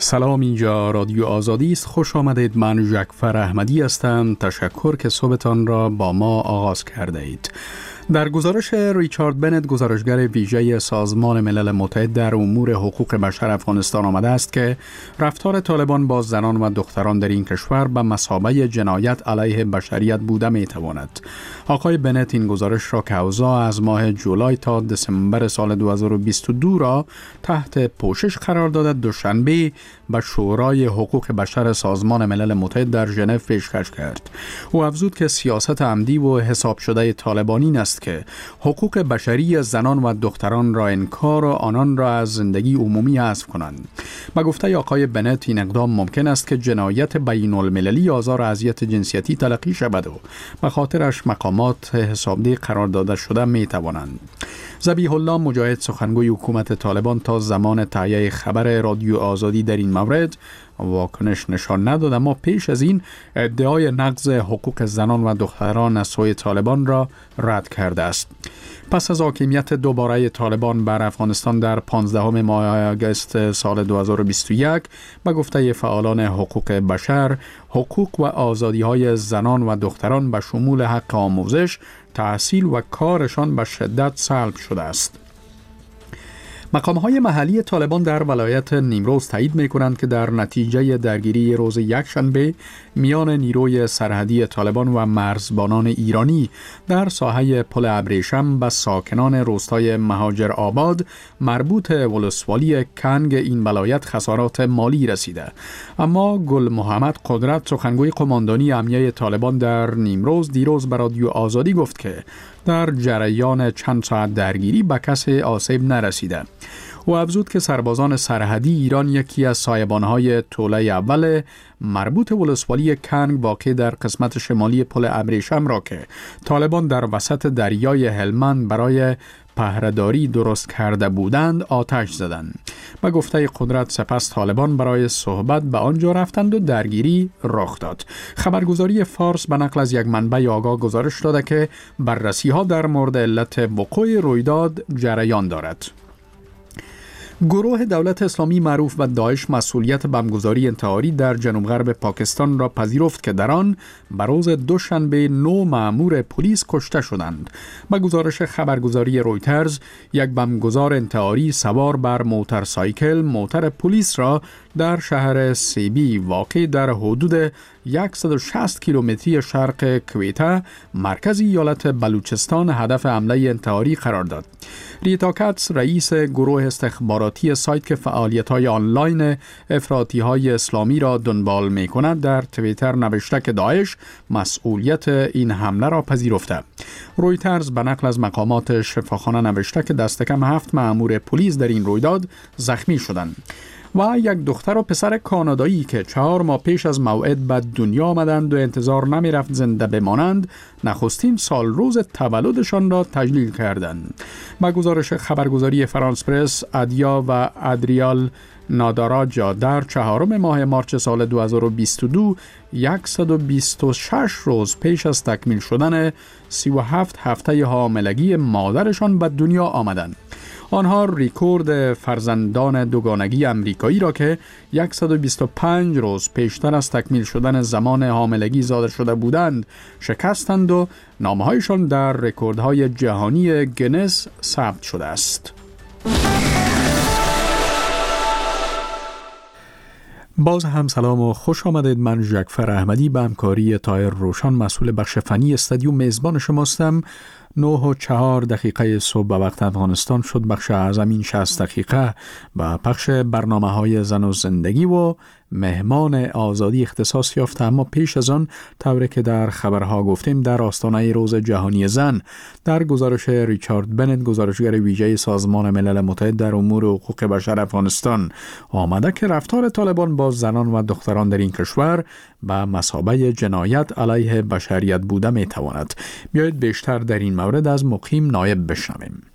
سلام، اینجا رادیو آزادی است. خوش آمدید. من جعفر احمدی هستم. تشکر که صبحتان را با ما آغاز کرده اید. در گزارش ریچارد بنت، گزارشگر ویژه سازمان ملل متحد در امور حقوق بشر افغانستان، آمده است که رفتار طالبان با زنان و دختران در این کشور به مثابه جنایت علیه بشریت بوده می تواند. آقای بنت این گزارش را که اوضاع از ماه جولای تا دسامبر سال 2022 را تحت پوشش قرار داده، دوشنبه به شورای حقوق بشر سازمان ملل متحد در ژنو پیشکش کرد. او افزود که سیاست عمدی و حساب شده طالبان این است که حقوق بشری زنان و دختران را انکار و آنان را از زندگی عمومی حذف کنند. به گفته آقای بنت، این اقدام ممکن است که جنایت بین المللی آزار و اذیت جنسیتی تلقی شود و به خاطرش مقامات حسابدهی قرار داده شده می توانند. ذبیح الله مجاهد، سخنگوی حکومت طالبان، تا زمان تهیه خبر رادیو آزادی در این مورد واکنش نشان نداد، اما پیش از این ادعای نقض حقوق زنان و دختران از سوی طالبان را رد کرده است. پس از حاکمیت دوباره طالبان بر افغانستان در 15 ماه آگوست سال 2021، به گفته فعالان حقوق بشر، حقوق و آزادی‌های زنان و دختران به شمول حق آموزش، تحصیل و کارشان به شدت سلب شده است. مقام‌های محلی طالبان در ولایت نیمروز تایید می‌کنند که در نتیجه درگیری روز یکشنبه میان نیروی سرحدی طالبان و مرزبانان ایرانی در ساحه پل ابریشم به ساکنان روستای مهاجر آباد مربوط ولسوالی کنگ این ولایت خسارات مالی رسیده. اما گل محمد قدرت، سخنگوی قماندانی امنیه طالبان در نیمروز، دیروز به رادیو آزادی گفت که در جریان چند ساعت درگیری به کسی آسیب نرسیده. او افزود که سربازان سرحدی ایران یکی از سایبان‌های توله اول مربوط ولسوالی کنگ واقع در قسمت شمالی پل ابریشم را که طالبان در وسط دریای هلمند برای پهره‌داری درست کرده بودند آتش زدند. به گفته قدرت، سپس طالبان برای صحبت به آنجا رفتند و درگیری رخ داد. خبرگزاری فارس به نقل از یک منبع آگاه گزارش داده که بررسی‌ها در مورد علت وقوع رویداد جریان دارد. گروه دولت اسلامی معروف به داعش مسئولیت بمبگذاری انتحاری در جنوب غرب پاکستان را پذیرفت که در آن به روز دوشنبه 9 مأمور پلیس کشته شدند. به گزارش خبرگزاری رویترز، یک بمبگذار انتحاری سوار بر موتورسایکل موتر پلیس را در شهر سیبی واقع در حدود 160 کیلومتری شرق کویته، مرکز ایالت بلوچستان، هدف حمله انتحاری قرار داد. ریتا کاتس، رئیس گروه استخباراتی سایت که فعالیت‌های آنلاین افراطی‌های اسلامی را دنبال می‌کند، در توییتر نوشته که داعش مسئولیت این حمله را پذیرفته. رویترز به نقل از مقامات شفاخانه نوشته که دست کم 7 مأمور پلیس در این رویداد زخمی شدند و یک دختر و پسر کانادایی که 4 ماه پیش از موعد به دنیا آمدند و انتظار نمی رفت زنده بمانند، نخستین سال روز تولدشان را تجلیل کردند. با گزارش خبرگزاری فرانس پرس، ادیا و ادریال ناداراجا در 4 ماه مارچ سال 2022، 126 روز پیش از تکمیل شدن 37 هفته حاملگی مادرشان به دنیا آمدند. آنها ریکورد فرزندان دوگانگی امریکایی را که 125 روز پیشتر از تکمیل شدن زمان حاملگی زاده شده بودند شکستند و نامه‌هایشان در رکوردهای جهانی گینس ثبت شده است. باز هم سلام و خوش آمدید. من جعفر احمدی به همکاری طاهر روشن، مسئول بخش فنی استودیو، میزبان شماستم. 9:04 صبح به وقت افغانستان شد. بخش اعظم این 60 دقیقه به پخش برنامه‌های زن و زندگی و مهمان آزادی اختصاص یافته. اما پیش از آن، طوری که در خبرها گفتیم، در آستانه روز جهانی زن، در گزارش ریچارد بنت، گزارشگر ویژه سازمان ملل متحد در امور حقوق بشر افغانستان، آمده که رفتار طالبان با زنان و دختران در این کشور به مثابه جنایت علیه بشریت بوده می تواند. بیایید بیشتر در این مورد از مقیم نایب بشنویم.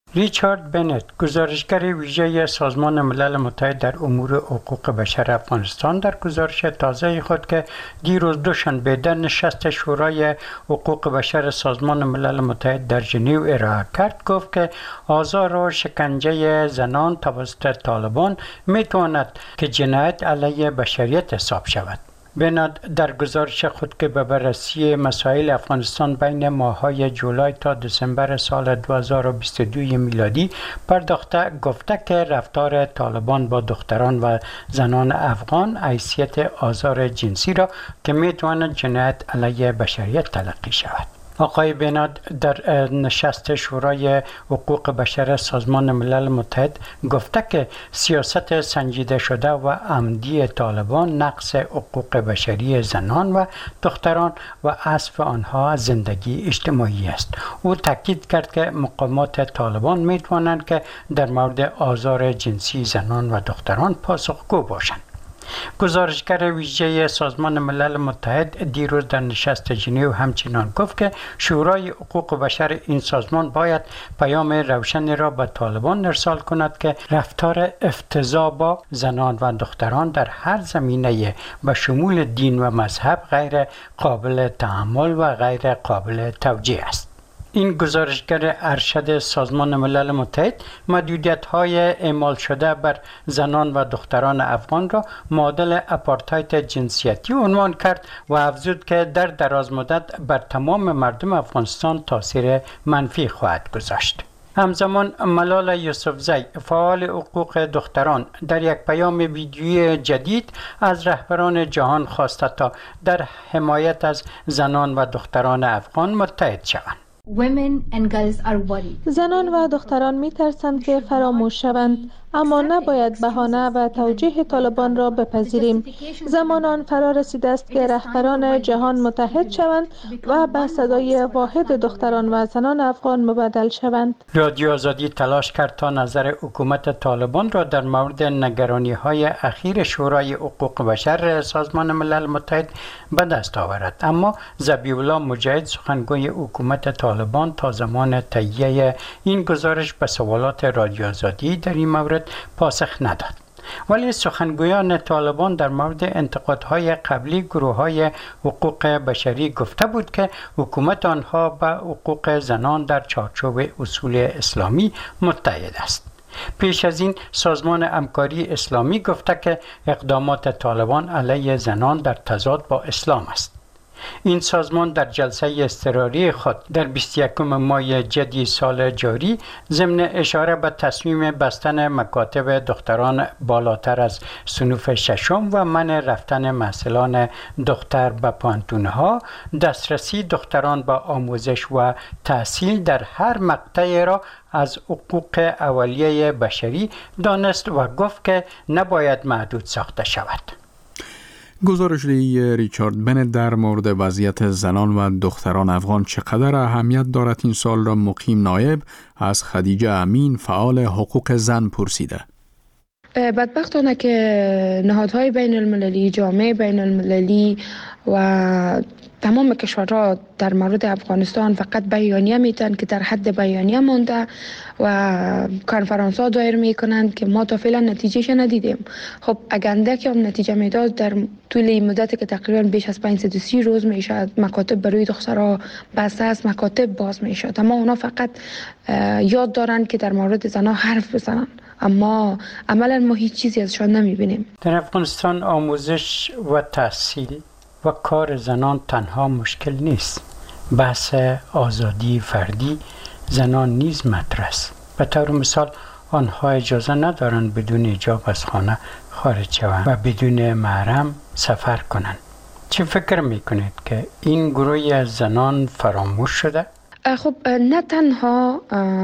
ریچارد بنت، گزارشگر ویژه سازمان ملل متحد در امور حقوق بشر افغانستان، در گزارش تازه خود که دیروز دوشنبه در نشست شورای حقوق بشر سازمان ملل متحد در ژنو ارائه کرد، گفت که آزار و شکنجه زنان توسط طالبان میتواند که جنایت علیه بشریت حساب شود. بنت در گزارش خود که به بررسی مسائل افغانستان بین ماه‌های جولای تا دسامبر سال 2022 میلادی پرداخته گفته که رفتار طالبان با دختران و زنان افغان حیثیت آزار جنسی را که میتواند جنایت علیه بشریت تلقی شود. آقای بنت در نشست شورای حقوق بشر سازمان ملل متحد گفته که سیاست سنجیده شده و عمدی طالبان نقض حقوق بشری زنان و دختران و حذف آنها زندگی اجتماعی است. او تاکید کرد که مقامات طالبان میتوانند که در مورد آزار جنسی زنان و دختران پاسخگو باشند. گزارشگر ویژه سازمان ملل متحد دیروز در نشست ژنو همچنان گفت که شورای حقوق بشر این سازمان باید پیام روشنی را به طالبان ارسال کند که رفتار افتضاح با زنان و دختران در هر زمینه به شمول دین و مذهب غیر قابل تحمل و غیر قابل توجیه است. این گزارشگر ارشد سازمان ملل متحد محدودیت‌های اعمال شده بر زنان و دختران افغان را معادل آپارتاید جنسیتی عنوان کرد و افزود که در دراز مدت بر تمام مردم افغانستان تاثیر منفی خواهد گذاشت. همزمان ملال یوسفزی، فعال حقوق دختران، در یک پیام ویدیویی جدید از رهبران جهان خواسته تا در حمایت از زنان و دختران افغان متحد شوند. زنان و دختران می ترسند که فراموش شوند، اما نباید بهانه و توجیه طالبان را بپذیریم. زمان آن فرا رسیده است که رهبران جهان متحد شوند و به صدای واحد دختران و زنان افغان مبدل شوند. رادیو آزادی تلاش کرد تا نظر حکومت طالبان را در مورد نگرانی‌های اخیر شورای حقوق بشر سازمان ملل متحد به دست آورد، اما ذبیح الله مجاهد، سخنگوی حکومت طالبان، تا زمان تهیه این گزارش به سوالات رادیو آزادی در این مورد پاسخ نداد. ولی سخنگویان طالبان در مورد انتقادهای قبلی گروه‌های حقوق بشری گفته بود که حکومت آنها به حقوق زنان در چارچوب اصول اسلامی متحد است. پیش از این سازمان همکاری اسلامی گفته که اقدامات طالبان علیه زنان در تضاد با اسلام است. این سازمان در جلسه اضطراری خود در 21 ماه جدی سال جاری ضمن اشاره به تصمیم بستن مکاتب دختران بالاتر از صنوف ششم و منع رفتن محصلان دختر به پانتونها، دسترسی دختران به آموزش و تحصیل در هر مقطعی را از حقوق اولیه بشری دانست و گفت که نباید محدود ساخته شود. گزارش‌دهی ریچارد بنت در مورد وضعیت زنان و دختران افغان چقدر اهمیت دارد این سال را مقیم نایب از خدیجه امین، فعال حقوق زن، پرسیده. بدبختانه که نهادهای بین المللی، جامعه بین المللی و تمام کشورها در مورد افغانستان فقط بیانیه میتن که در حد بیانیه مونده و کنفرانس ها دایر میکنند که ما تا فعلا نتیجهش ندیدیم. خب اگه که هم نتیجه میداد در طول مدتی که تقریبا بیش از 530 روز میشد مکاتب برای دخترها بسته است، مکاتب باز میشد، اما اونا فقط یاد دارن که در مورد زنها حرف بزنن، اما عملا ما هیچ چیزی ازشان نمیبینیم. در افغانستان آموزش و تحصیل و کار زنان تنها مشکل نیست. بحث آزادی فردی زنان نیز مطرح است. به طور مثال آنها اجازه ندارند بدون حجاب از خانه خارج شوند و بدون محرم سفر کنند. چه فکر میکنید که این گروهی از زنان فراموش شده؟ خب نه تنها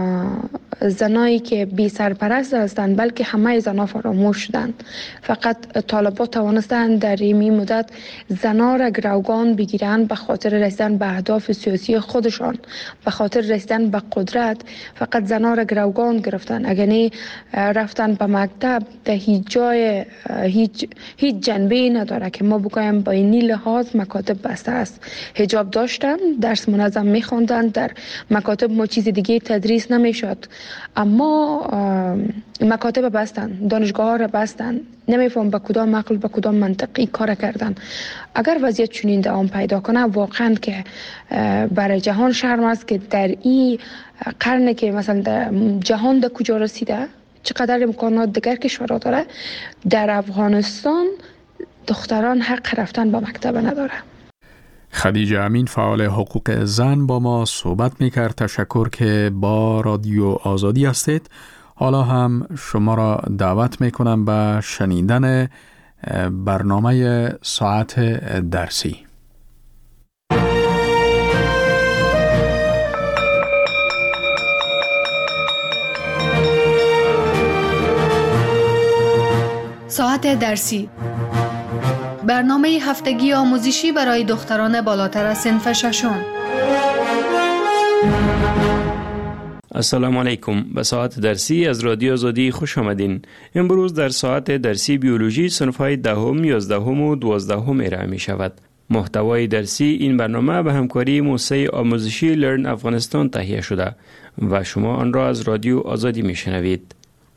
زنایی که بی سرپرست هستند بلکه همه زنها فراموش شدند. فقط طالبان توانستند در این مدت زنها را گروگان بگیرند به خاطر رسیدن به اهداف سیاسی خودشان، به خاطر رسیدن به قدرت. فقط زنها را گروگان گرفتند، اگر نه رفتن به مکتب در هیچ جای هیچ جنبه نداره که ما بگویم با این لحاظ مکاتب بسته است. حجاب داشتن، درس منظم می‌خواندند، در مکاتب ما چیز دیگه تدریس نمیشد. اما مکاتب بستن، دانشگاه ها را بستن، نمیفهم به کدام عقل به کدام منطق این کار کردن. اگر وضعیت چنین دوام پیدا کنه واقعا که برای جهان شرم است که در این قرن که مثلا جهان در کجا رسیده، چقدر امکانات دیگر کشورها داره، در افغانستان دختران حق رفتن به مکتب نداره. خدیجه امین فعال حقوق زن با ما صحبت میکرد. تشکر که با رادیو آزادی هستید. حالا هم شما را دعوت میکنم به شنیدن برنامه ساعت درسی. ساعت درسی، برنامه هفتگی آموزشی برای دختران بالاتر از صنف ششم. السلام علیکم. به ساعت درسی از رادیو آزادی خوش آمدین. امروز در ساعت درسی بیولوژی صنف‌های دهم، 11 و 12 ارائه می شود. محتوای درسی این برنامه به همکاری موسسه آموزشی لرن افغانستان تهیه شده و شما آن را از رادیو آزادی می شنوید.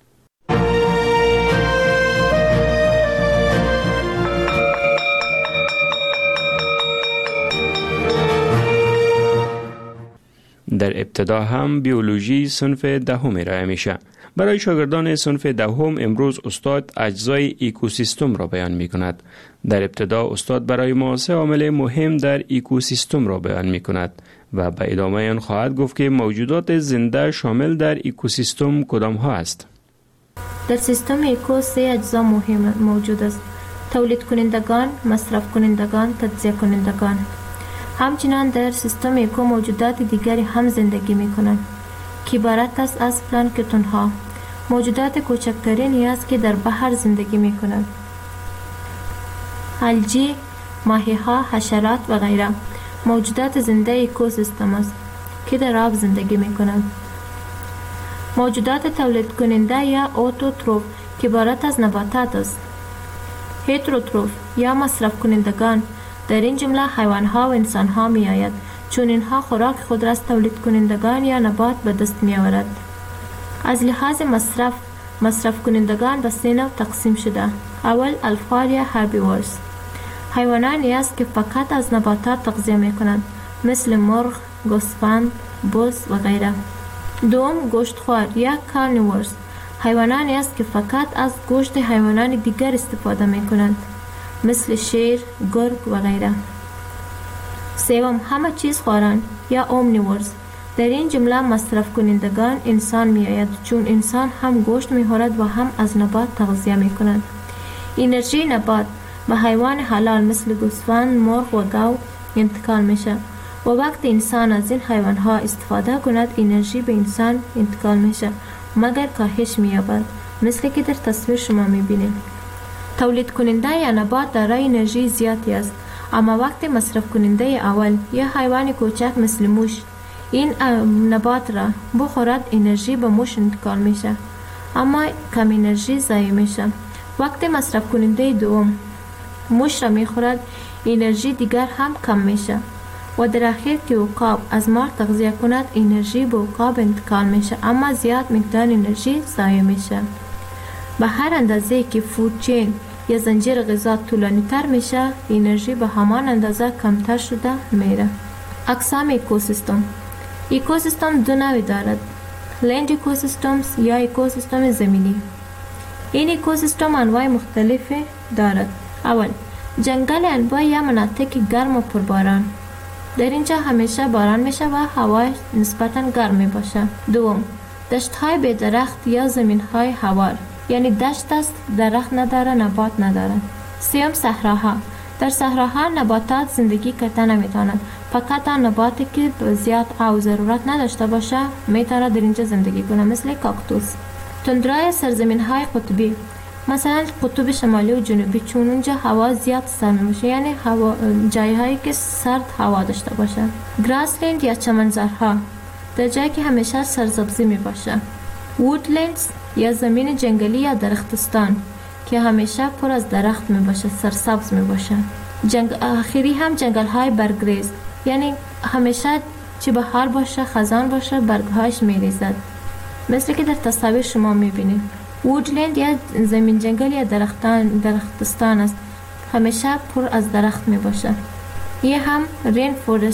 در ابتدا هم بیولوژی صنف دهم ارائه میشه. برای شاگردان صنف دهم امروز استاد اجزای اکوسیستم را بیان می کند. در ابتدا استاد برای ما 3 عامل مهم در اکوسیستم را بیان می کند و به ادامه آن خواهد گفت که موجودات زنده شامل در اکوسیستم کدام ها است. در سیستم اکو 3 اجزا مهم موجود است: تولید کنندگان، مصرف کنندگان، تجزیه کنندگان. همچنین در سیستم اکو موجودات دیگری هم زندگی می کنند که عبارت است از پلانکتون ها، موجودات کوچکترینی است که در بحر زندگی می کنند. الگی، ماهی ها، حشرات و غیره موجودات زنده اکوسیستم است که در آب زندگی می کنند. موجودات تولید کننده یا اوتوتروف که عبارت از نباتات است. هتروتروف یا مصرف کنندگان در این جمله حیوان ها و انسان ها می آید، چون اینها خوراک خود را از تولید کنندگان یا نبات به دست می آورد. از لحاظ مصرف کنندگان به 3 نوع تقسیم شده. اول الفار یا هربیورز، حیوانانی است که فقط از نباتات تغذیه می کنند، مثل مرغ، گوسفند، بز و غیره. دوم گوشتخوار یا کارنیورز، حیوانانی است که فقط از گوشت حیوانات دیگر استفاده می کنند، مثل شیر، گرگ و غیره. سوم همه چیز خواران یا اومنیورز، در این جمله مصرف کنندگان انسان می آید، چون انسان هم گوشت می خورد و هم از نبات تغذیه می کند. انرژی نبات به حیوان حلال مثل گوسفند، مرغ و گاو انتقال می شود و وقتی انسان از این حیوان ها استفاده کند انرژی به انسان انتقال می شود مگر کاهش می یابد، مثل که در تصویر شما می بینید. تولید کننده یا نبات دارای انرژی زیادی است، اما وقتی مصرف کننده اول یا حیوان کوچک مثل موش این نبات را بخورد انرژی به موش انتقال میشه، اما کم انرژی ضایع میشه. وقتی مصرف کننده دوم موش را میخورد انرژی دیگر هم کم میشه و در اخیر که عقاب از مار تغذیه کند انرژی به عقاب انتقال میشه، اما زیاد مقدار انرژی ضایع میشه. به هر اندازه که فود چین یا زنجیر غذا طولانی تر میشه انرژی به همان اندازه کمتر شده میره. اقسام اکوسیستم. اکوسیستم 2 نوع دارد: لند اکوسیستمز یا اکوسیستم زمینی. این اکوسیستم انواع مختلفی دارد. اول جنگل انواع یا مناطق گرم و پرباران، در اینجا همیشه باران میشه و هوا نسبتاً گرم می باشه. دوم دشت های بی درخت یا زمین های هوار، یعنی دشت است درخت نداره نبات نداره. سوم صحراها، در صحراها نباتات زندگی کردن نمیتونند، فقط آن نباتی که زیاد آب ضرورت نداشته باشه میتونه در اینجا زندگی کنه، مثل کاکتوس. تندرای سرزمین های قطبی، مثلا قطب شمالی و جنوبی، چون اونجا هوا زیاد سرد میشه، یعنی جایی هایی که سرد هوا داشته باشه. گراسلند یا چمنزارها، در جایی که همیشه سرسبزی می باشه. وودلندز یا زمین جنگلی یا درختستان که همیشه پر از درخت می باشه، سرسبز می باشه. آخری هم جنگل های برگریز، یعنی همیشه چه بهار باشه خزان باشه برگهاش می ریزد. مثل که در تصاویر شما میبینید. وودلند یا زمین جنگل یا درختستان است، همیشه پر از درخت می باشه. یه هم رین فورست